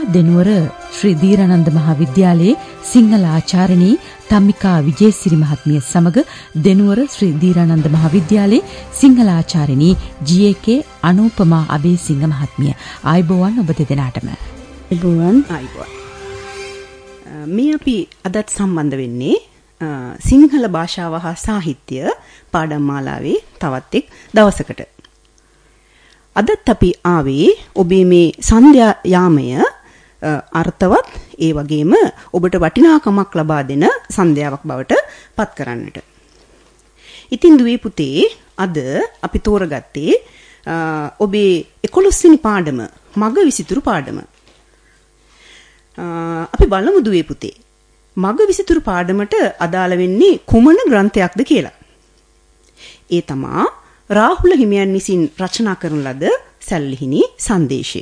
දෙනුවර ශ්‍රී දීරානන්ද මහාවිද්‍යාලයේ සිංහල ආචාර්යනී තම්මිකා විජේසිරි මහත්මිය සමග දෙනුවර ශ්‍රී දීරානන්ද මහාවිද්‍යාලයේ සිංහල ආචාර්යනී ජී.ඒ.කේ අනූපමා අබේසිංහ මහත්මිය. ආයුබෝවන් ඔබ දෙදෙනාටම. ආයුබෝවන්. මේ අපි අදත් සම්බන්ධ වෙන්නේ සිංහල භාෂාව හා සාහිත්‍ය පාඩම් මාලාවේ තවත් එක් දවසකට. අදත් අපි ආවේ ඔබේ මේ සන්ධ්‍යා යාමය අර්ථවත් ඒ වගේම ඔබට වටිනාකමක් ලබා දෙන සන්ධ්‍යාවක් බවට පත් කරන්නට. ඉතින් දුවේ පුතේ අද අපි තෝරගත්තේ ඔබේ 11 වෙනි පාඩම මග විසිතුරු පාඩම. අපි බලමු දුවේ පුතේ මග විසිතුරු පාඩමට අදාළ වෙන්නේ කුමන ග්‍රන්ථයක්ද කියලා. ඒ තමා රාහුල හිමියන් විසින් රචනා කරන ලද සැළලිහිණි සංදේශය.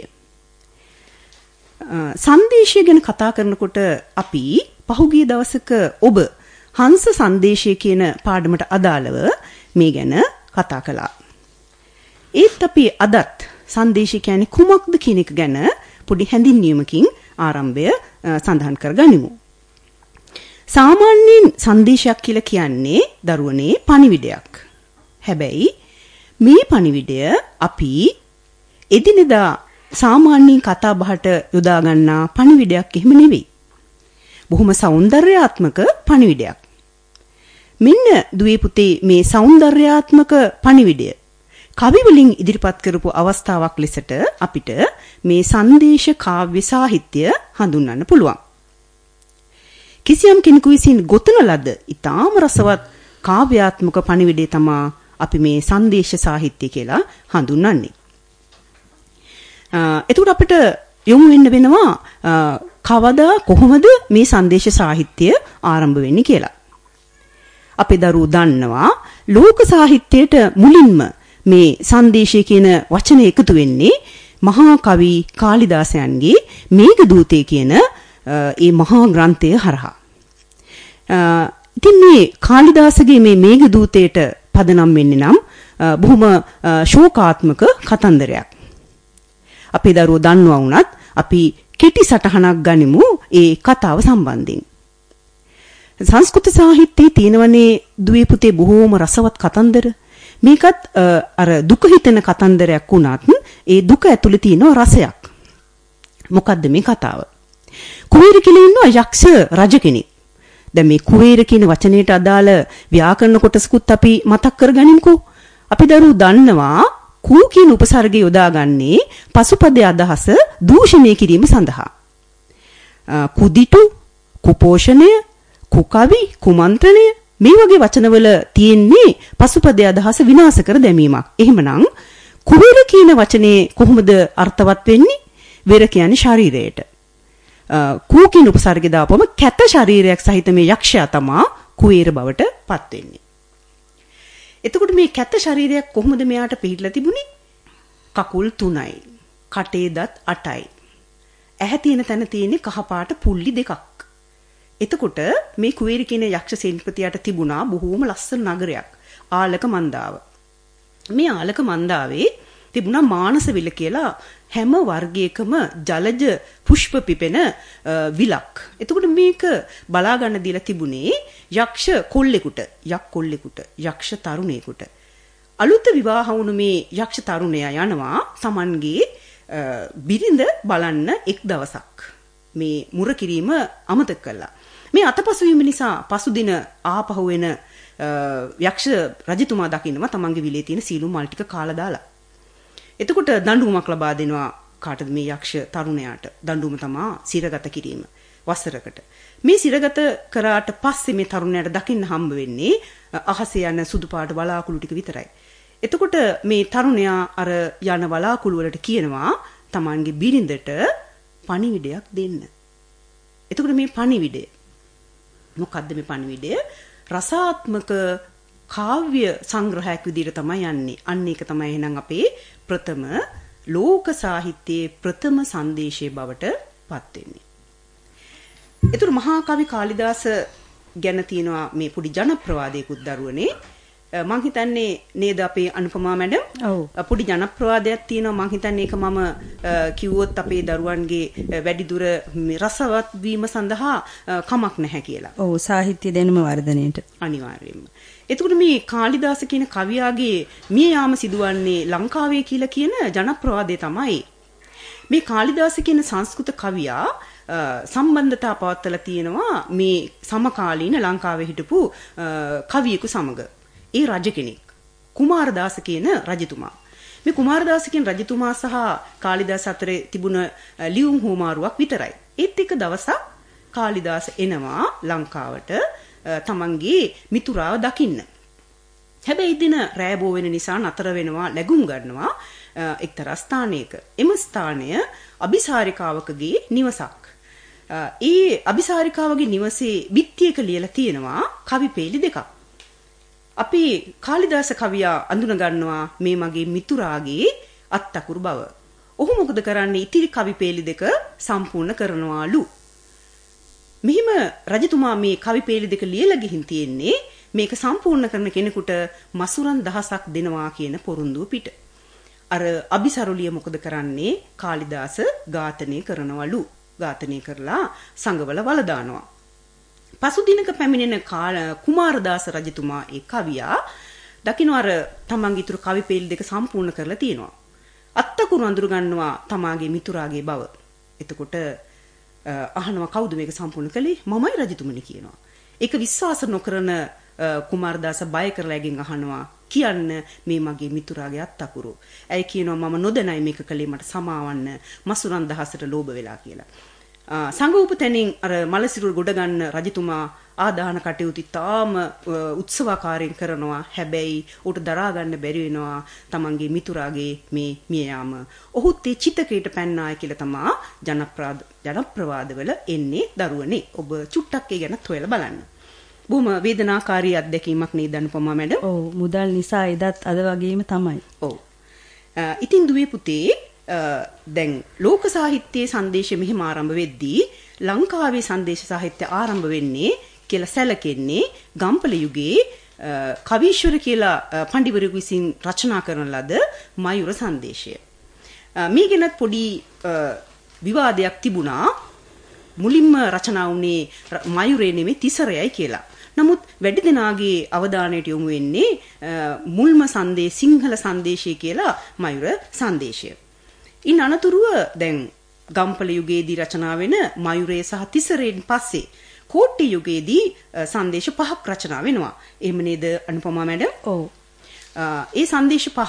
සංදේශය ගැන කතා කරනකොට අපි පහුගිය දවසක ඔබ හංස සංදේශය කියන පාඩමට අදාළව මේ ගැන කතා කළා. ඒත් අපි අදත් සංදේශය කියන්නේ කුමක්ද කියන එක ගැන පොඩි හැඳින්වීමකින් ආරම්භය සඳහන් කරගනිමු. සාමාන්‍යයෙන් සංදේශයක් කියලා කියන්නේ දරුවනේ පණිවිඩයක්. හැබැයි මේ පණිවිඩය අපි එදිනෙදා සාමාන්‍යයෙන් කතා බහට යොදා ගන්නා පණිවිඩයක් එහෙම නෙවෙයි. බොහොම සෞන්දර්යාත්මක පණිවිඩයක්. මෙන්න දුවේ පුතේ මේ සෞන්දර්යාත්මක පණිවිඩය කවි වලින් ඉදිරිපත් කරපු අවස්ථාවක් ලෙසට අපිට මේ සංදේශ කාව්‍ය සාහිත්‍ය හඳුන්වන්න පුළුවන්. කිසියම් කෙනෙකු විසින් ගොතන ලද ඊටාම රසවත් කාව්‍යාත්මක පණිවිඩය තමා අපි මේ සංදේශ සාහිත්‍ය කියලා හඳුන්වන්නේ. එතකොට අපිට යොමු වෙන්න වෙනවා කවදා කොහොමද මේ සංදේශ සාහිත්‍ය ආරම්භ වෙන්නේ කියලා. අපේ දරුවෝ දන්නවා ලෝක සාහිත්‍යයට මුලින්ම මේ සංදේශය කියන වචනේ එකතු වෙන්නේ මහා කවි කාලිදාසයන්ගේ මේඝදූතය කියන ඒ මහා ග්‍රන්ථය හරහා. ඉතින් මේ කාලිදාසගේ මේ මේඝදූතයට පදනම් වෙන්නේ නම් බොහොම ශෝකාත්මක කතන්දරයක්. අපේ දරුවෝ දන්නවා වුණත් අපි කෙටි සටහනක් ගනිමු ඒ කතාව සම්බන්ධයෙන්. සංස්කෘත සාහිත්‍යයේ තියෙනවනේ දුවේ පුතේ බොහෝම රසවත් කතන්දර. මේකත් අර දුක හිතෙන කතන්දරයක් වුණත් ඒ දුක ඇතුලේ තියෙන රසයක්. මොකද්ද මේ කතාව? කුවේර කියලා ඉන්නවා යක්ෂ රජ කෙනෙක්. දැන් මේ කුවේර කියන වචනයට අදාළ ව්‍යාකරණ කොටසකුත් අපි මතක් කරගනිමුකෝ. අපි දරුවෝ දන්නවා කූ කියන උපසර්ගය යොදාගන්නේ පසුපදයේ අදහස දූෂණය කිරීම සඳහා. කුදිටු, කුපෝෂණය, කුකවි, කුමන්ත්‍රණය මේ වගේ වචනවල තියෙන්නේ පසුපදයේ අදහස විනාශ කර දැමීමක්. එහෙමනම් කුවේර කියන වචනේ කොහොමද අර්ථවත් වෙන්නේ? වෙර කියන්නේ ශරීරයට. කූ කියන උපසර්ගය දාපුවම කැත ශරීරයක් සහිත මේ යක්ෂයා තමා කුවේර බවට පත් වෙන්නේ. එතකොට මේ කැත ශරීරයක් කොහොමද මෙයාට පිළිලා තිබුණේ? කකුල් 3යි, කටේ දත් 8යි. ඇහැ තියෙන තැන තියෙන්නේ කහපාට පුල්ලි 2ක්. එතකොට මේ කුවේර කියන යක්ෂ සේනාපතියට තිබුණා බොහෝම ලස්සන නගරයක්, ආලක මන්දාව. මේ ආලක මන්දාවේ තිබුණා මානසවිල කියලා හැම වර්ගයකම ජලජ පුෂ්ප පිපෙන විලක්. එතකොට මේක බලා ගන්න දීලා තිබුණේ යක්ෂ කොල්ලෙකුට, යක්ෂ තරුණයෙකුට. අලුත විවාහ වුණු මේ යක්ෂ තරුණයා යනවා Tamanගේ බිරිඳ බලන්න එක් දවසක්. මේ මුර කිරීම අමතක කළා. මේ අතපසු වීම නිසා පසුදින ආපහු වෙන යක්ෂ රජතුමා දකින්නවා Tamanගේ විලේ තියෙන සීලු මල් ටික කාලා දාලා. එතකොට දඬුවමක් ලබා දෙනවා කාටද මේ යක්ෂ තරුණයාට. දඬුවම තමා සිරගත කිරීම වසරකට. මේ සිරගත කරාට පස්සේ මේ තරුණයාට දකින්න හම්බ වෙන්නේ අහසේ යන සුදු පාට වලාකුළු ටික විතරයි. එතකොට මේ තරුණයා අර යන වලාකුළු වලට කියනවා Tamanගේ බිරිඳට පණිවිඩයක් දෙන්න. එතකොට මේ පණිවිඩය මොකද්ද? මේ පණිවිඩය රසාත්මක කාව්‍ය සංග්‍රහයක් විදිහට තමයි යන්නේ. අන්න ඒක තමයි එහෙනම් අපේ ප්‍රථම ලෝක සාහිත්‍යයේ ප්‍රථම සංදේශය බවට පත් වෙන්නේ. ඒතර මහා කවි කාලිදාස ගැන තියෙනවා මේ පොඩි ජනප්‍රවාදයකුත් දරුවනේ. මං හිතන්නේ නේද අපේ අනුපමා මැඩම් පොඩි ජනප්‍රවාදයක් තියෙනවා මං හිතන්නේ ඒක මම කිව්වොත් අපේ දරුවන්ගේ වැඩිදුර රසවත් වීම සඳහා කමක් නැහැ කියලා. ඔව් සාහිත්‍ය දැනුම වර්ධනයට අනිවාර්යයෙන්ම. එතකොට මේ කාලිදාස කියන කවියාගේ මිය යාම සිදුවන්නේ ලංකාවේ කියලා කියන ජනප්‍රවාදය තමයි. මේ කාලිදාස කියන සංස්කෘත කවියා සම්බන්ධතා පවත්වලා තියෙනවා මේ සමකාලීන ලංකාවේ හිටපු කවියෙකු සමග. ඒ රජ කෙනෙක් කුමාරදාස කියන රජතුමා. මේ කුමාරදාස කියන රජතුමා සහ කාලිදාස අතරේ තිබුණ ලියුම් හුවමාරුවක් විතරයි. ඒත් එක දවසක් කාලිදාස එනවා ලංකාවට තමන්ගේ මිතුරාව දකින්න. හැබැයි දින රෑබෝ වෙන නිසා නතර වෙනවා ලැබුම් ගන්නවා එක්තරා ස්ථානයක. එම ස්ථානය අபிසාරිකාවකගේ නිවසක්. ඒ අபிසාරිකාවගේ නිවසේ බිත්තියක ලියලා තියෙනවා කවි පේලි දෙකක්. අපි කාලිදාස කවියා අඳුන ගන්නවා මේ මගේ මිතුරාගේ අත්තකුරු බව. ඔහු මොකද කරන්නේ? ඉතිරි කවි පේලි දෙක සම්පූර්ණ කරනවාලු. මෙහිම රජතුමා මේ කවි පේලි දෙක ලියලා ගිහින් තියෙන්නේ මේක සම්පූර්ණ කරන කෙනෙකුට මසුරන් දහසක් දෙනවා කියන පොරොන්දුව පිට. අර අபிසරුලිය මොකද කරන්නේ? කාලිදාස ඝාතනය කරනවලු. ඝාතනය කරලා සංගවල වල දානවා. පසු දිනක පැමිණෙන කුමාරදාස රජතුමා ඒ කවියා දකින්න අර තමන්ගේ ඉතුරු කවි පේල් දෙක සම්පූර්ණ කරලා තියෙනවා. අත්තකුරු අඳුර ගන්නවා තමාගේ මිතුරාගේ බව. එතකොට අහනවා කවුද මේක සම්පූර්ණ කළේ? මමයි රජතුමනි කියනවා. ඒක විශ්වාස නොකරන කුමාරදාස බය කරලා ඇගෙන් අහනවා කියන්න මේ මගේ මිතුරාගේ අත්තකුරු. ඇයි කියනවා මම නොදැනයි මේක කළේ මට සමාවන්න මසුරන් දහසට ලෝභ වෙලා කියලා. සංගෝපතෙනින් අර මලසිරුර ගොඩ ගන්න රජතුමා ආදාන කටයුතු තාම උත්සවාකාරයෙන් කරනවා. හැබැයි උට දරා ගන්න බැරි වෙනවා තමන්ගේ මිතුරාගේ මේ මිය යාම. ඔහුත් ඒ චිතකයට පැන්නාය කියලා තමා ජනප්‍රවාදවල එන්නේ දරුවනේ. ඔබ චුට්ටක් ඒ ගැන හොයලා බලන්න. බොහොම වේදනාකාරී අත්දැකීමක් නේද අනුපමා මැඩම්? ඔව් මුදල් නිසා එදත් අද වගේම තමයි. ඔව්. ඉතින් දුවේ පුතේ දැන් ලෝක සාහිත්‍යයේ සංදේශය මෙහෙම ආරම්භ වෙද්දී ලංකාවේ සංදේශ සාහිත්‍ය ආරම්භ වෙන්නේ කියලා සැලකෙන්නේ ගම්පල යුගයේ කවීශ්වර කියලා පඬිවරයෙකු විසින් රචනා කරන ලද මයුර සංදේශය. මේ ගැනත් පොඩි විවාදයක් තිබුණා. මුලින්ම රචනා වුණේ මයුරේ නෙමෙයි තිසරයයි කියලා. නමුත් වැඩි දෙනාගේ අවධානයට යොමු වෙන්නේ මුල්ම සිංහල සංදේශය කියලා මයුර සංදේශය. ඉන් අනතුරුව දැන් ගම්පල යුගයේදී රචනා වෙන මයුරේ සහ තිසරෙන් පස්සේ කෝට්ටේ යුගයේදී සංදේශ පහක් රචනා වෙනවා. එහෙම නේද අනුපමා මැඩම්? ඔව්. ඒ සංදේශ පහ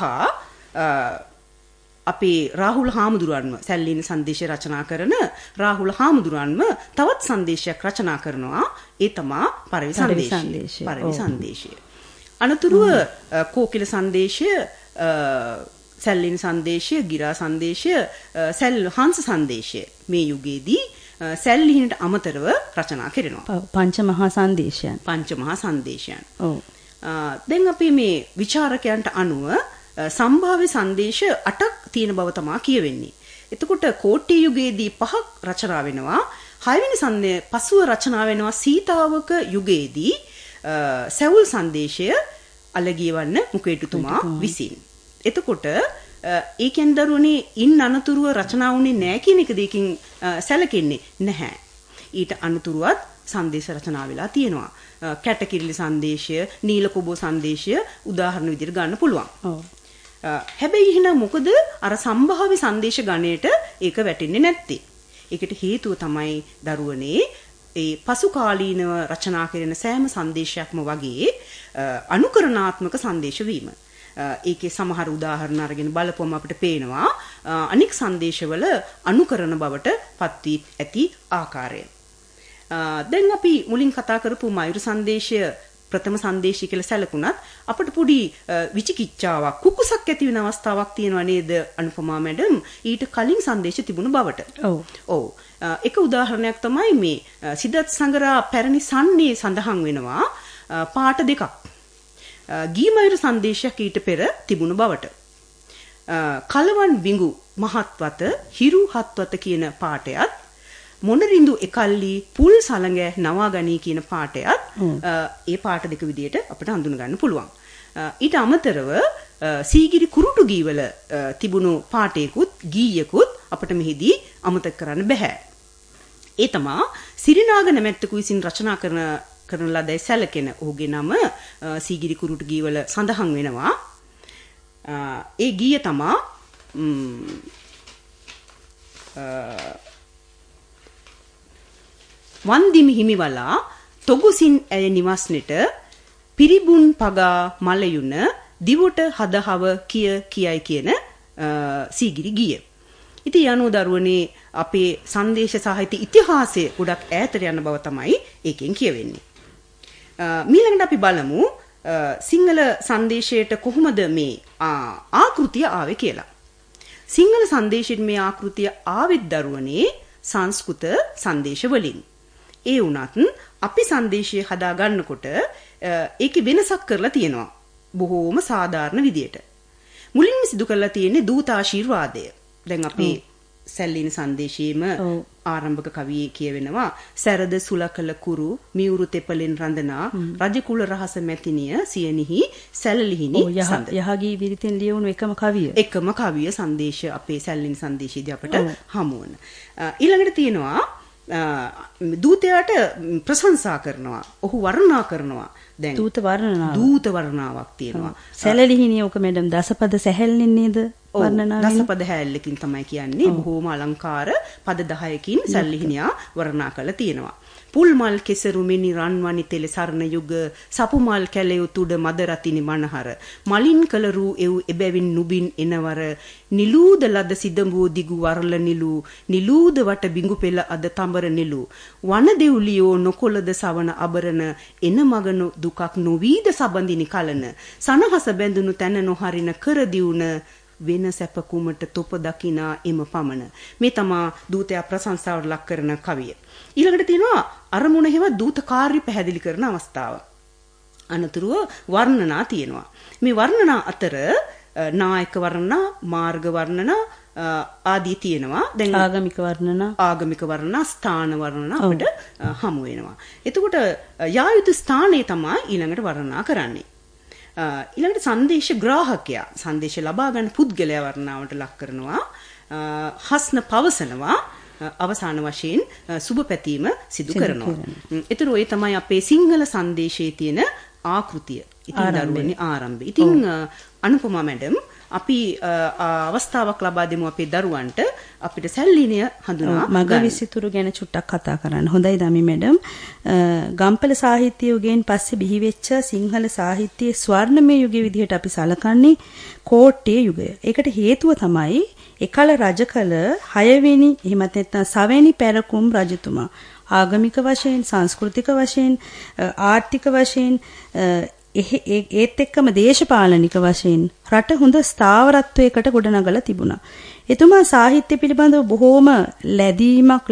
අපේ රාහුල හාමුදුරුවන්ම සැල්ලින සංදේශය රචනා කරන රාහුල හාමුදුරුවන්ම තවත් සංදේශයක් රචනා කරනවා. ඒ තමා පරවි සංදේශය. අනතුරුව කෝකිල සංදේශය, සැල්ලින සංදේශය, ගිරා සංදේශය, හංස සංදේශය මේ යුගයේදී සැල්ලිහිණට අමතරව රචනා කරනවා. පංචමහා සංදේශයන්. ඔව්. දැන් අපි මේ විචාරකයන්ට අනුව සම්භාව්‍ය සංදේශ 8ක් තියෙන බව තමයි කියවෙන්නේ. එතකොට කෝට්ටේ යුගයේදී 5ක් රචනා වෙනවා. 6 වෙනි පසුව රචනා වෙනවා සීතාවක යුගයේදී සැවුල් සංදේශය අලගියවන්න මුකේටුතුමා විසින්. එතකොට ඒකෙන් දරුවනේ ඉන් අනතුරුව රචනා වුණේ නැහැ කියන එක දෙකින් සැලකෙන්නේ නැහැ. ඊට අනතුරුවත් සංදේශ රචනා වෙලා තියෙනවා. කැටකිරිලි සංදේශය, නීලකොබෝ සංදේශය උදාහරණ විදිහට ගන්න පුළුවන්. ඔව්. හැබැයි එහෙනම් මොකද අර සම්භාව්‍ය සංදේශ ගණයට ඒක වැටෙන්නේ නැත්තේ? ඒකට හේතුව තමයි දරුවනේ ඒ පසු කාලීනව රචනා කරන සෑම සංදේශයක්ම වගේ අනුකරණාත්මක සංදේශ වීම. ඒකේ සමහර උදාහරණ අරගෙන බලපුවම අපිට පේනවා අනික් සංදේශවල අනුකරණ බවට පත් වී ඇති ආකාරය. දැන් අපි මුලින් කතා කරපු මයුර සංදේශය ප්‍රථම සංදේශය කියලා සැලකුණත් අපිට පොඩි විචිකිච්ඡාවක් කුකුසක් ඇති වෙන අවස්ථාවක් තියෙනවා නේද අනුපමා මැඩම්? ඊට කලින් සංදේශ තිබුණ බවට. ඔව්. එක උදාහරණයක් තමයි මේ සිද්ධාර්ථ සංගරා පැරණි සන්නේ සඳහන් වෙනවා පාට දෙකක්. ගීමයුර සංදේශයක් ඊට පෙර තිබුණු බවට. කලවන් බිඟු මහත්වත හිරු හත්වත කියන පාටයත් මොනරිඳු එකල්ලි පුල් සලඟ නවාගනී කියන පාටයත් ඒ පාට දෙක විදියට අපිට හඳුන ගන්න පුළුවන්. ඊට අමතරව සීගිරි කුරුටු ගීවල තිබුණු පාඨයකුත් ගීයකුත් අපිට මෙහිදී අමතක කරන්න බෑ. ඒ තමා සිරිනාග නැමැත්තකු විසින් රචනා කරන ලදයි සැලකෙන ඔහුගේ නම සීගිරි කුරුටු ගීවල සඳහන් වෙනවා. ඒ ගීය තමා වන්දිමි හිමිවලා තොගුසින් ඇය නිවස්නෙට පිරිබුන් පගා මලයුන දිවට හදහව කියයි කියන සීගිරි ගීය. ඉතින් යනෝ දරුවනේ අපේ සංදේශ සාහිත්‍ය ඉතිහාසය ගොඩක් ඈතට යන බව තමයි ඒකෙන් කියවෙන්නේ. ඊළඟට අපි බලමු සිංහල සංදේශයට කොහොමද මේ ආකෘතිය ආවේ කියලා. සිංහල සංදේශයෙන් මේ ආකෘතිය ආවෙත් දරුවනේ සංස්කෘත සංදේශ වලින්. ඒ වුණත් අපි සංදේශය හදා ගන්නකොට ඒකේ වෙනසක් කරලා තියෙනවා. බොහෝම සාධාරණ විදියට. මුලින්ම සිදු කරලා තියෙන්නේ දූතාශිර්වාදය. දැන් අපේ සැල්ලින සංදේශයේම ආරම්භක කවියේ කියවෙනවා සැරද සුලකල kuරු මියුරු තෙපලෙන් රඳනා රජකුල රහස මැතිනිය සියනිහි සැලලිහිනි සඳ. යහගී විරිතෙන් ලියවුණු එකම කවිය සංදේශ අපේ සැල්ලින සංදේශයේදී අපට හමු වන. ඊළඟට තියෙනවා දූතයාට ප්‍රශංසා කරනවා. ඔහු වර්ණනා කරනවා. දැන් දූත වර්ණනාවක් තියෙනවා. සැලලිහිණිය ඔක මැඩම් දසපද සැහැල්ලෙන් නේද වර්ණනාව? දසපද හැල්ලකින් තමයි කියන්නේ. බොහෝම අලංකාර පද 10කින් සැලලිහිණියා වර්ණනා කරලා තියෙනවා. පුල්මල් කෙසරු මිනි රන්වනි තෙල සරණ යුග සපුමල් කැලෙයු තුඩ මද රතිනි මනහර මලින් කලරු එව් එබැවින් නුබින් එනවර නිලූද ලද සිදඹුව දිගු වරල නිලූද වට බිඟු පෙළ අද තඹර නිලු වන දෙව්ලියෝ නොකොලද සවන අබරන එන මගන දුකක් නොවීද සබඳිනි කලන සනහස බැඳුණු තැන නොහරින කර දියුණ වෙන සැප කුමට තොප දකිනා එම පමණ. මේ තමා දූතයා ප්‍රශංසාවට ලක් කරන කවිය. ඊළඟට තියෙනවා අරමුණ හැම දූත කාර්ය පැහැදිලි කරන අවස්ථාව. අනතුරුව වර්ණනා තියෙනවා. මේ වර්ණනා අතර නායක වර්ණනා, මාර්ග වර්ණනා ආදී තියෙනවා. දැන් ආගමික වර්ණනා, ස්ථාන වර්ණනා අපිට හමු වෙනවා. එතකොට යා යුතු ස්ථානය තමයි ඊළඟට වර්ණනා කරන්නේ. ඊළඟට සංදේශ ග්‍රාහකයා සංදේශ ලබා ගන්න පුද්ගලයා වර්ණාවට ලක් කරනවා. හස්න පවසනවා. අවසාන වශයෙන් සුබ පැතීම සිදු කරනවා. ඒතර ඔය තමයි අපේ සිංහල සංදේශයේ තියෙන ආකෘතිය. ඉතින් දරුවනේ ආරම්භය. ඉතින් අනුපමා මැඩම් අපි අවස්ථාවක් ලබා දෙමු අපේ දරුවන්ට අපිට සැල්ලිනිය හඳුනා මග විසිතුරු ගැන චුට්ටක් කතා කරන්න. හොඳයි දමි මැඩම්. ගම්පල සාහිත්‍ය යුගයෙන් පස්සේ බිහි වෙච්ච සිංහල සාහිත්‍යයේ ස්වර්ණමය යුගයේ විදිහට අපි සලකන්නේ කෝට්ටේ යුගය. ඒකට හේතුව තමයි එකල රජකල 6 වෙනි එහෙමත් නැත්නම් 6 වෙනි පැරකුම් රජතුමා ආගමික වශයෙන්, සංස්කෘතික වශයෙන්, ආර්ථික වශයෙන් ඒත් එක්කම දේශපාලනික වශයෙන් රට හොඳ ස්ථාවරත්වයකට ගොඩනගලා තිබුණා. එතුමා සාහිත්‍ය පිළිබඳව බොහෝම ලැබීමක්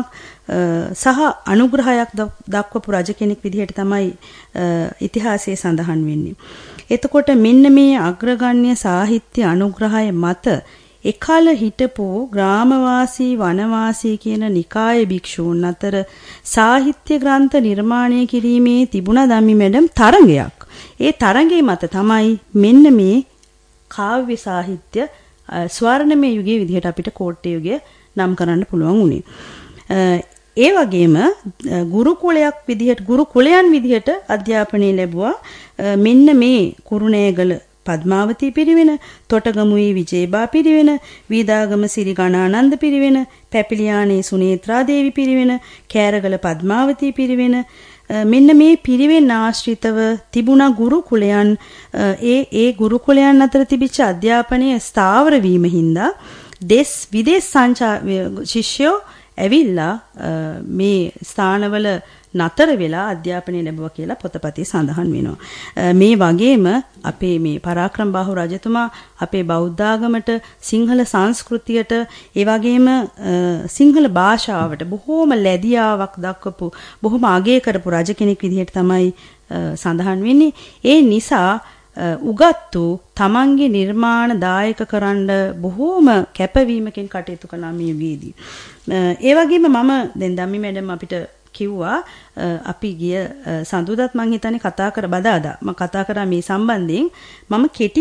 සහ අනුග්‍රහයක් දක්වපු රජ කෙනෙක් විදිහට තමයි ඉතිහාසයේ සඳහන් වෙන්නේ. එතකොට මෙන්න මේ අග්‍රගණ්‍ය සාහිත්‍ය අනුග්‍රහය මත එකල හිටපු ග්‍රාමවාසී වනවාසී කියන නිකාය භික්ෂූන් අතර සාහිත්‍ය ග්‍රන්ථ නිර්මාණය කිරීමේ තිබුණා දම්මි මැඩම් තරඟයක්. ඒ තරඟේ මත තමයි මෙන්න මේ කාව්‍ය සාහිත්‍ය ස්වර්ණමය යුගයේ විදිහට අපිට කෝට්ටේ යුගය නම් කරන්න පුළුවන් වුණේ. ඒ වගේම ගුරුකුලයන් විදිහට අධ්‍යාපනය ලැබුවා. මෙන්න මේ කුරුණෑගල පద్මාවතී පිරිවෙන, තොටගමුවේ විජේබා පිරිවෙන, වීදාගම සිරි ගණානන්ද පිරිවෙන, පැපිලියානේ සුනේත්‍රා දේවි පිරිවෙන, කෑරගල පද්මාවතී පිරිවෙන මෙන්න මේ පිරිවෙන් ආශ්‍රිතව තිබුණා ගුරුකුලයන්. ඒ ගුරුකුලයන් අතර තිබිච්ච අධ්‍යාපනය ස්ථාවර වීම හින්දා විදේශ ශිෂ්‍යෝ ඇවිල්ලා මේ ස්ථානවල නතර වෙලා අධ්‍යාපනය ලැබුවා කියලා පොතපතේ සඳහන් වෙනවා. මේ වගේම අපේ මේ පරාක්‍රම බාහු රජතුමා අපේ බෞද්ධ ආගමට, සිංහල සංස්කෘතියට, ඒ වගේම සිංහල භාෂාවට බොහෝම ලැබියාවක් දක්වපු, බොහොම අගය කරපු රජ කෙනෙක් විදිහට තමයි සඳහන් වෙන්නේ. ඒ නිසා උගත්තු තමන්ගේ නිර්මාණ දායක කරන්න බොහෝම කැපවීමකින් කටයුතු කළා මේ යුගයේදී. ඒ වගේම මම දැන් ධම්මි මැඩම් අපිට කිව්වා අපි ගිය සඳුදාත් මං හිතන්නේ කතා කර බදාදා මම කතා කරා මේ සම්බන්ධයෙන් මම කෙටි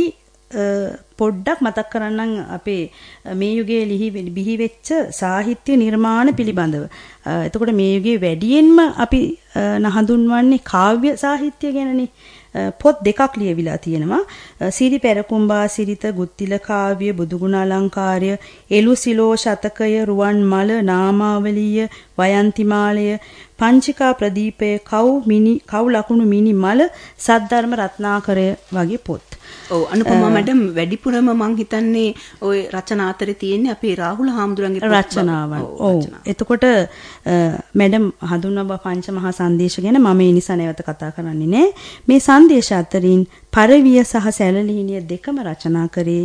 පොඩ්ඩක් මතක් කරන්නම් අපේ මේ යුගයේ බිහි වෙච්ච සාහිත්‍ය නිර්මාණ පිළිබඳව. එතකොට මේ යුගයේ වැඩියෙන්ම අපි හඳුන්වන්නේ කාව්‍ය සාහිත්‍ය ගැනනේ. පොත් දෙකක් ලියවිලා තියෙනවා. සිරි පෙරකුම්බා සිරිත ගුත්තිල කාව්‍ය බුදුගුණ අලංකාරය එළු සිලෝ ශතකය රුවන් මල නාමාවලිය වයන්තිමාලය පංචිකා ප්‍රදීපය කව් ලකුණු මිනි මල සද්ධර්ම රත්නාකරය වගේ පොත්. ඔව් අනුපමා මැඩම් වැඩිපුරම මං හිතන්නේ ওই රචනා අතරේ තියෙන්නේ අපේ රාහුල හාමුදුරන්ගේ රචනාවන්. ඔව්. එතකොට මැඩම් හඳුන්වන පංචමහා සංදේශ ගැන මම ඒ නිසා නැවත කතා කරන්නේ නෑ. මේ සංදේශ අතරින් පරවිය සහ සැලලිහිණිය දෙකම රචනා කරේ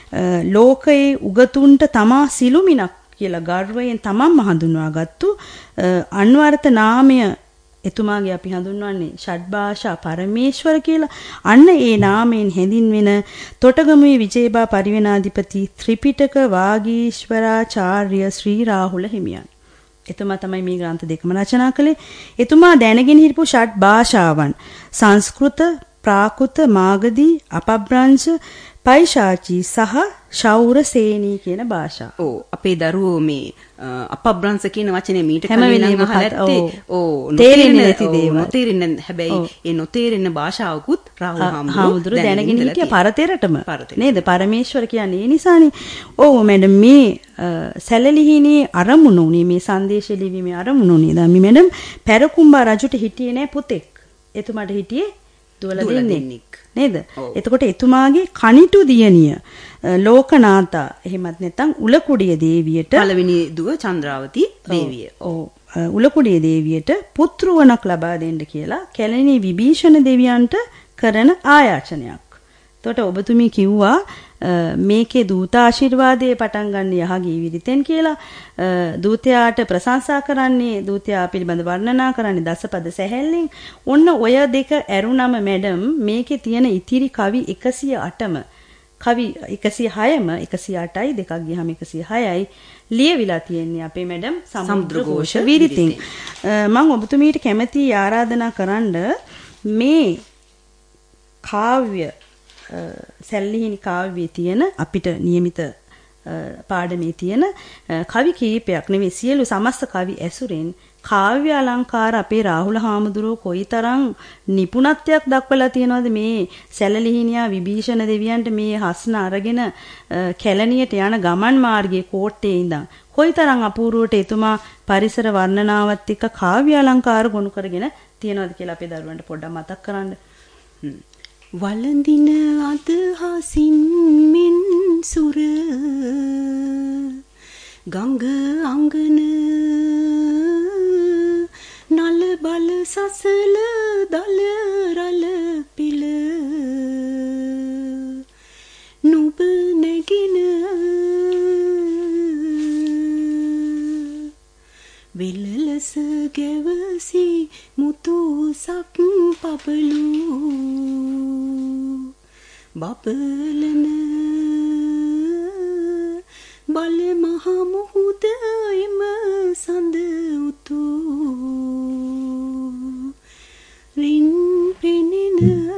ලෝකයේ උගතුන්ට තමා සිළුමිණක් කියලා ගර්වයෙන් තමන්ම හඳුන්වාගත්තු අන්වර්ථ නාමය එතුමාගේ අපි හඳුන්වන්නේ ෂඩ්භාෂා පරමේශ්වර කියලා. අන්න ඒ නාමයෙන් හැඳින්වෙන තොටගමුවේ විජේබා පරිවෙනාධිපති ත්‍රිපිටක වාගීශ්වරාචාර්ය ශ්‍රී රාහුල හිමියන්. එතුමා තමයි මේ ග්‍රන්ථ දෙකම රචනා කළේ. එතුමා දැනගෙන හිටපු ෂඩ්භාෂාවන් සංස්කෘත, ප්‍රාකෘත, මාගධී, අපභ්‍රංශ, පෛශාචී සහ ශෞරසේනී කියන භාෂා. ඔව් අපේ දරුවෝ මේ අපභ්‍රංශ කියන වචනේ මීට කලින් අහලා ඇත්තේ. ඔව් තේරෙන්නේ නැති දේවල්. තේරෙන්නේ හැබැයි ඒ නොතේරෙන භාෂාවකුත් රාහුල හාමුදුරුවෝ දැනගෙන හිටිය පරතරටම නේද? පරමේශ්වර කියන්නේ ඒ නිසානේ. ඔව් මැඩම් මේ සැලලිහිණී අරමුණු උනේ මේ සංදේශය ලිවීමේ අරමුණු උනේ. දැන් මේ මැඩම් පෙරකුම්බා රජුට හිටියේ නෑ පුතෙක්. එතුමාට හිටියේ දුවල දෙන්නෙක්. නේද? එතකොට එතුමාගේ කනිටු දියණිය ලෝකනාතා එහෙමත් නැත්නම් උලකුඩිය දේවියට පළවෙනි දුව චන්ද්‍රාවති දේවිය. ඔව් උලකුඩිය දේවියට පුත්‍රවණක් ලබා දෙන්න කියලා කැලණි විභීෂණ දෙවියන්ට කරන ආයාචනයක්. එතකොට ඔබතුමී කිව්වා මේකේ දූත ආශිර්වාදයේ පටන් ගන්න යහගී විරිතෙන් කියලා. දූතයාට ප්‍රශංසා කරන්නේ දූතයා පිළිබඳ වර්ණනා කරන්නේ දසපද සැහැල්ලෙන්. ඔන්න ඔය දෙක ඇරුණම මැඩම් මේකේ තියෙන ඉතිරි කවි 108ම කවි 106ම 108යි දෙකක් ගියහම 106යි ලියවිලා තියෙන්නේ අපේ මැඩම් සමුද්‍රඝෝෂ විරිතෙන්. මම ඔබතුමීට කැමැති ආරාධනා කරන්න මේ කාව්‍ය සැලලිහිණි කාව්‍යයේ තියෙන අපිට નિયમિત පාඩමේ තියෙන කවි කීපයක් නෙවෙයි සියලු සමස්ත කවි ඇසුරෙන් කාව්‍ය අලංකාර අපේ රාහුල හාමුදුරුවෝ කොයිතරම් නිපුණත්වයක් දක්වලා තියෙනවද මේ සැලලිහිණියා විභීෂණ දෙවියන්ට මේ හස්න අරගෙන කැලණියට යන ගමන් මාර්ගයේ කෝට්ටේ ඉඳන් කොයිතරම් අපූර්වවට එතුමා පරිසර වර්ණනාවත් එක්ක කාව්‍ය අලංකාර ගොනු කරගෙන තියෙනවද කියලා අපේ දරුවන්ට පොඩ්ඩක් මතක් කරන්න. වළඳින අදහසින් මෙන් සුර ගංග අංගන නල බල සසල දල රල පිල නුඹ නැගින වෙලලස ගැවසි මුතු සක් පබලු බබලන බල මහ මුහුද එම සඳ උතු රින් පෙනෙන.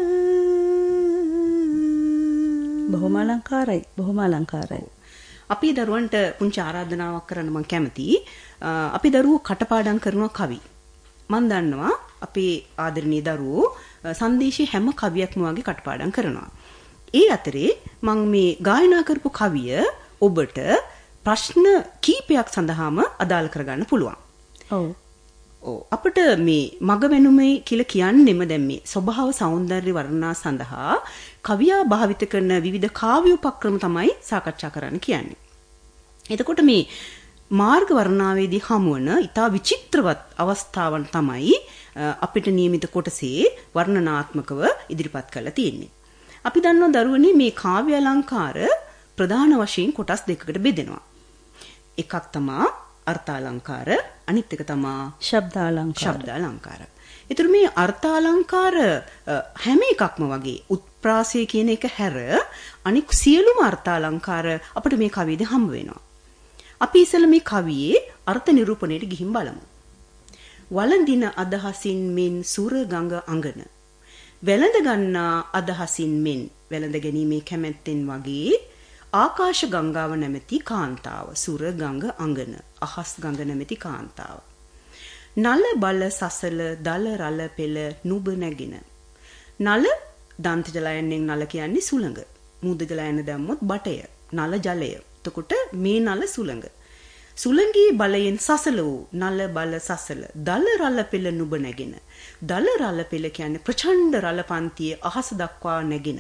බොහොම අලංකාරයි. බොහොම අලංකාරයි. අපි දරුවන්ට පුංචි ආරාධනාවක් කරන්න මම කැමතියි. අපි දරුවෝ කටපාඩම් කරනවා කවි. මම දන්නවා අපේ ආදරණීය දරුවෝ සංදේශයේ හැම කවියක්ම වගේ කටපාඩම් කරනවා. ඒ අතරේ මම මේ ගායනා කරපු කවිය ඔබට ප්‍රශ්න කීපයක් සඳහාම අදාළ කරගන්න පුළුවන්. ඔව්. ඔව් අපිට මේ මග වෙනුමයි කියලා කියන්නෙම දැන් මේ ස්වභාව සෞන්දර්ය වර්ණනා සඳහා කවියා භාවිත කරන විවිධ කාව්‍ය උපක්‍රම තමයි සාකච්ඡා කරන්න කියන්නේ. එතකොට මේ මාර්ග වර්ණනාවේදී හමුවන ඊටා විචිත්‍රවත් අවස්ථාවන් තමයි අපිට નિયમિત කොටසේ වර්ණනාත්මකව ඉදිරිපත් කරලා තියෙන්නේ. අපි දන්නවා දරුවනේ මේ කාව්‍ය අලංකාර ප්‍රධාන වශයෙන් කොටස් දෙකකට බෙදෙනවා. එකක් තමයි අර්ථාලංකාර, අනිත් එක තමයි ශබ්දාලංකාර. ඒතර මේ අර්ථාලංකාර හැම එකක්ම වගේ උත්ප්‍රාසය කියන එක හැර අනික් සියලුම අර්ථාලංකාර අපිට මේ කවියේදී හම්බ වෙනවා. අපි ඉස්සෙල්ලා මේ කවියේ අර්ථ නිරූපණයට ගිහින් බලමු. වළඳින අදහසින් මෙන් සුර ගඟ අඟන. වැළඳ ගන්නා අදහසින් මෙන් වැළඳ ගැනීමේ කැමැත්තෙන් වගේ ආකාශ ගංගාව නැමැති කාන්තාව සුර ගඟ අඟන අහස් ගඟ නැමැති කාන්තාව. නල බල සසල දල රල පෙළ නුඹ නැගින. නල දන්ත ජලයන්ෙන් නල කියන්නේ සුළඟ. මූද ජලයන් දැම්මොත් බටය. නල ජලය. එතකොට මේ නල සුළඟ. සුළඟී බලයෙන් සසල වූ නල බල සසල දල රල පෙළ නුඹ නැගින. දල රල පෙළ කියන්නේ ප්‍රචණ්ඩ රල පන්තියේ අහස දක්වා නැගින.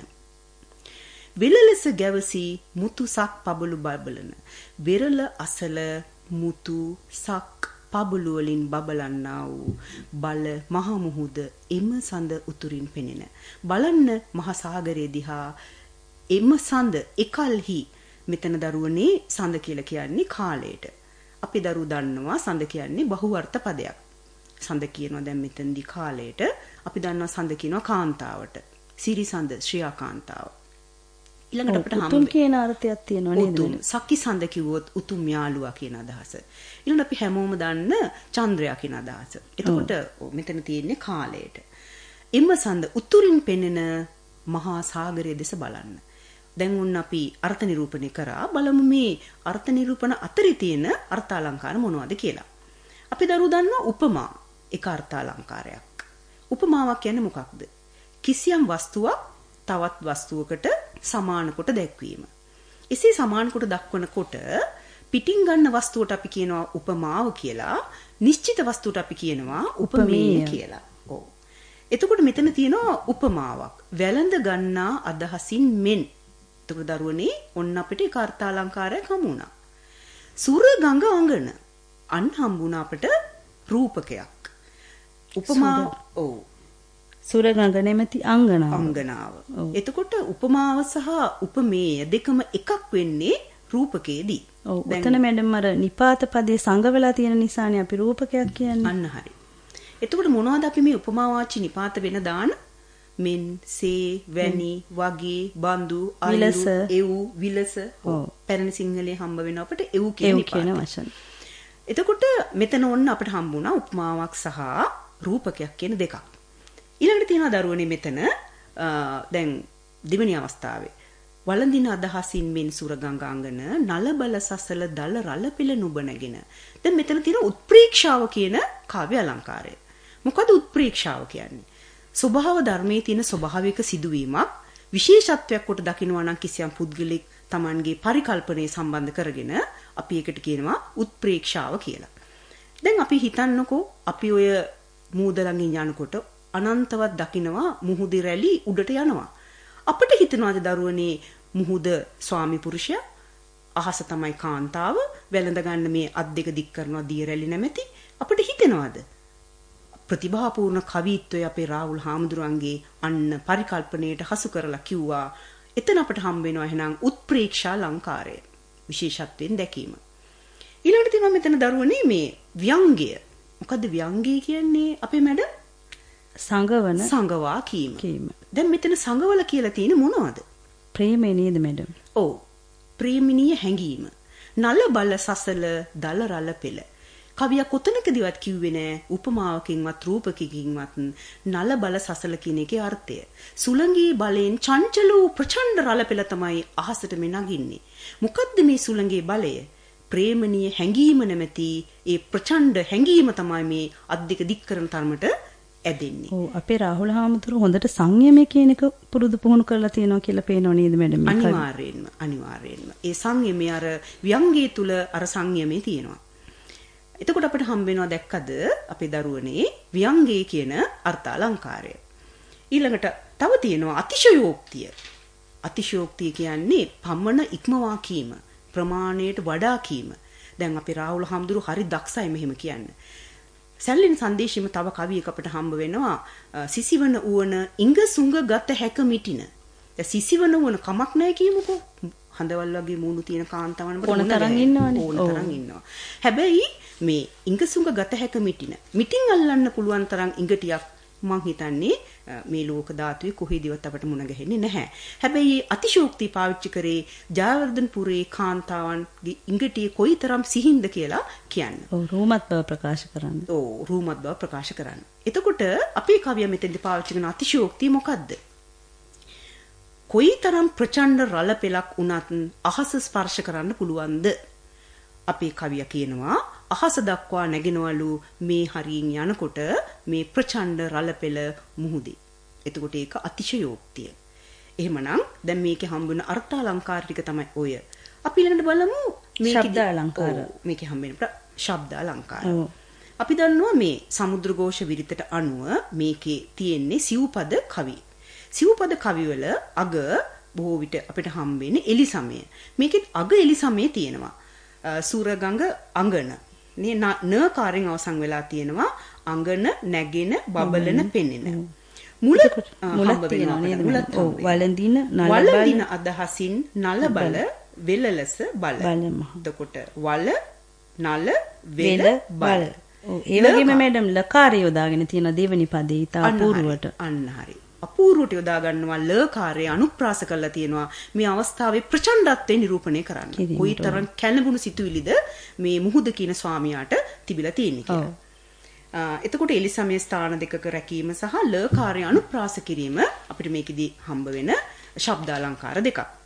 විලලස ගැවසී මුතු සක් පබළු බබලන. විරල අසල මුතු සක් පබළු වලින් බබලන්නා වූ බල මහ මුහුද එම සඳ උතුරින් පෙනෙන. බලන්න මහ සාගරයේ දිහා එම සඳ එකල්හි මෙතන දරුවනේ සඳ කියලා කියන්නේ කාලයට. අපි දරුවෝ දන්නවා සඳ කියන්නේ බහුවර්ත පදයක්. සඳ කියනවා දැන් මෙතනදී කාලයට. අපි දන්නවා සඳ කියනවා කාන්තාවට. සිරි සඳ ශ්‍රියා කාන්තාව. ඊළඟට අපිට උතුම් කියන අර්ථයක් තියෙනවා නේද? උතුම් සකි සඳ කිව්වොත් උතුම් යාළුවා කියන අදහස. ඊළඟට අපි හැමෝම දන්න චන්ද්‍රයා කියන අදහස. එතකොට මෙතන තියෙන්නේ කාලයට. එම සඳ උතුරින් පෙනෙන මහා සාගරයේ දෙස බලන්න. දැන් උන් අපි අර්ථ නිරූපණය කරා. බලමු මේ අර්ථ නිරූපණ අතරේ තියෙන අර්ථාලංකාර මොනවද කියලා. අපි දරුවෝ දන්නවා උපමා එක අර්ථාලංකාරයක්. උපමාවක් කියන්නේ මොකක්ද? කිසියම් වස්තුවක් තවත් වස්තුවකට සමාන කොට දැක්වීම. එසේ සමාන කොට දක්වනකොට පිටින් ගන්න වස්තුවට අපි කියනවා උපමාව කියලා. නිශ්චිත වස්තුවට අපි කියනවා උපමේය කියලා. ඔව්. එතකොට මෙතන තියෙනවා උපමාවක්. වැළඳ ගන්නා අදහසින් මෙන්. එතකොට දරුවනේ ඔන්න අපිට ඒක අර්ථාලංකාරයක් හමු වුණා. සුර ගඟ අඟන. අන් හම්බුණා අපිට රූපකයක්. උපමා ඔව්. සුර ගඟ නැමැති අංගනාව. අංගනාව. එතකොට උපමාව සහ උපමේය දෙකම එකක් වෙන්නේ රූපකයේදී. ඔව්. එතන මැඩම් අර නිපාත පදේ සංගවලා තියෙන නිසානේ අපි රූපකයක් කියන්නේ. අන්න හරි. එතකොට මොනවද අපි මේ උපමා වාචි නිපාත වෙන දාන? මෙන්, සේ, වැනි, වගේ, බඳු, අයිරු, එව්, විලස. පැරණි සිංහලයේ හම්බ වෙන අපිට එව් කියන වචන. එතකොට මෙතන ඔන්න අපිට හම්බුණා උපමාවක් සහ රූපකයක් කියන දෙකක්. ඊළඟට තියෙනවා දරුවනේ මෙතන දැන් දෙවෙනි අවස්ථාවේ වළඳින අදහසින් මෙන් සුර ගංගාංගන නල බල සසල දල රල පිළ නුඹ නැගෙන. දැන් මෙතන තියෙන උත්ප්‍රේක්ෂාව කියන කාව්‍ය අලංකාරය. මොකද උත්ප්‍රේක්ෂාව කියන්නේ? ස්වභාව ධර්මයේ තියෙන ස්වභාවික සිදුවීමක් විශේෂත්වයක් කොට දකිනවා නම් කිසියම් පුද්ගලික Tamanගේ පරිකල්පනයේ සම්බන්ධ කරගෙන අපි ඒකට කියනවා උත්ප්‍රේක්ෂාව කියලා. දැන් අපි හිතන්නකෝ අපි ඔය මූද ළඟින් යනකොට අනන්තවත් දකිනවා මුහුදේ රැලි උඩට යනවා. අපිට හිතනවාද දරුවනේ මුහුද ස්වාමි පුරුෂයා අහස තමයි කාන්තාව වැළඳ ගන්න මේ අත් දෙක දික් කරනවා දිය රැලි නැමැති අපිට හිතනවාද? ප්‍රතිභාපූර්ණ කවිත්වයේ අපේ රාහුල් හාමුදුරන්ගේ අන්න පරිකල්පනයට හසු කරලා කිව්වා. එතන අපිට හම්බ වෙනවා එහෙනම් උත්ප්‍රේක්ෂා ලංකාරය විශේෂත්වයෙන් දැකීම. ඊළඟට තියෙනවා මෙතන දරුවනේ මේ ව්‍යංගය. මොකද්ද ව්‍යංගය කියන්නේ අපේ මැඩම්? සංගවන සංගවා කීම. දැන් මෙතන සංගවල කියලා තියෙන්නේ මොනවද? ප්‍රේමය නේද මැඩම්? ඔව්. ප්‍රේමිනීය හැඟීම. නල බල සසල දල රල පෙළ. කවියා කොතනකදීවත් කිව්වේ නෑ උපමාවකින්වත් රූපකකින්වත් නල බල සසල කියන එකේ අර්ථය. සුළඟී බලයෙන් චංචල වූ ප්‍රචණ්ඩ රල පෙළ තමයි අහසට මේ නගින්නේ. මොකද්ද මේ සුළඟේ බලය? ප්‍රේමණීය හැඟීම නැමැති ඒ ප්‍රචණ්ඩ හැඟීම තමයි මේ අද්දික දික් කරන තරමට ඇදෙන්නේ. ඔව් අපේ රාහුල හාමුදුරුවෝ හොඳට සංයමය කියන එක පුරුදු පුහුණු කරලා තියෙනවා කියලා පේනව නේද මැඩම්? අනිවාර්යෙන්ම. ඒ සංයමය අර ව්‍යංගයේ තුල අර සංයමේ තියෙනවා. එතකොට අපිට හම්බ වෙනවා දැක්කද අපේ දරුවනේ ව්‍යංගයේ කියන අර්ථාලංකාරය. ඊළඟට තව තියෙනවා අතිශයෝක්තිය. අතිශයෝක්තිය කියන්නේ පමණ ඉක්මවා කීම, ප්‍රමාණයට වඩා කීම. දැන් අපේ රාහුල හාමුදුරුවෝ හරි දක්ෂයි මෙහෙම කියන්න. සැල්ලින් සංදේශෙම තව කවියක අපිට හම්බ වෙනවා සිසිවන උවන ඉංග සුංග ගත හැක මිටින. දැන් සිසිවන උවන කමක් නැහැ කියමුකෝ. හඳවල් වගේ මූණු තියෙන කාන්තාවන් ඕන තරම් ඉන්නවනේ. ඕන තරම් ඉන්නවා. හැබැයි මේ ඉංග සුංග ගත හැක මිටින. මිටින් අල්ලන්න පුළුවන් තරම් ඉංග ටියක් මං හිතන්නේ මේ ලෝක ධාතුවේ කොහේදීවත් අපට මුණ ගැහෙන්නේ නැහැ. හැබැයි අතිශෝක්තිය පාවිච්චි කරේ ජයවර්ධනපුරේ කාන්තාවන්ගේ ඉඟටියේ කොයිතරම් සිහින්ද කියලා කියන්න. ඔව් රූමත් බව ප්‍රකාශ කරන්න. ඔව් රූමත් බව ප්‍රකාශ කරන්න. එතකොට අපේ කවියා මෙතෙන්දී පාවිච්චි කරන අතිශෝක්තිය මොකද්ද? කොයිතරම් ප්‍රචණ්ඩ රළ පෙලක් වුණත් අහස ස්පර්ශ කරන්න පුළුවන්ද? අපේ කවියා කියනවා අහස දක්වා නැගෙනවලු මේ හරියින් යනකොට මේ ප්‍රචණ්ඩ රළ පෙළ මුහුදේ. එතකොට ඒක අතිශයෝක්තිය. එහෙමනම් දැන් මේකේ හම්බුන අර්ථාලංකාර ටික තමයි ඔය. අපි ඊළඟට බලමු මේකේ ශබ්ද අලංකාර. මේකේ හම්බෙන ශබ්ද අලංකාර. අපි දන්නවා මේ සමුද්‍රඝෝෂ විරිතට අනුව මේකේ තියෙන්නේ සිව්පද කවි. සිව්පද කවිවල අග බොහෝ විට අපිට හම්බෙන්නේ එලි සමය. මේකෙත් අග එලි සමය තියෙනවා. සූරගංග අඟන. මේ න කාරෙන් අවසන් වෙලා තියෙනවා අඟන නැගෙන බබලන පෙනෙන. මුලක් තියෙනවා නේද? ඔව් වළඳින වළඳින අදහසින් නල බල වෙලලස බල. එතකොට වල නල වෙල බල. ඔව් ඒ වගේම මැඩම් ලකාරය යොදාගෙන තියෙන දෙවෙනි පදේ ඊට අපූර්වට. අන්න හරි. අපූර්වට යොදා ගන්නවා ලකාරය අනුප්‍රාස කරලා තියෙනවා මේ අවස්ථාවේ ප්‍රචණ්ඩත්වය නිරූපණය කරන්න. කොයිතරම් කැළඹුණු සිතුවිලිද මේ මුහුද කියන ස්වාමියාට තිබිලා තියෙන්නේ කියලා. එතකොට එලිසමයේ ස්ථාන දෙකක රැකීම සහ ලකාරය අනුප්‍රාස කිරීම අපිට මේකෙදි හම්බ වෙන ශබ්දාලංකාර දෙකක්.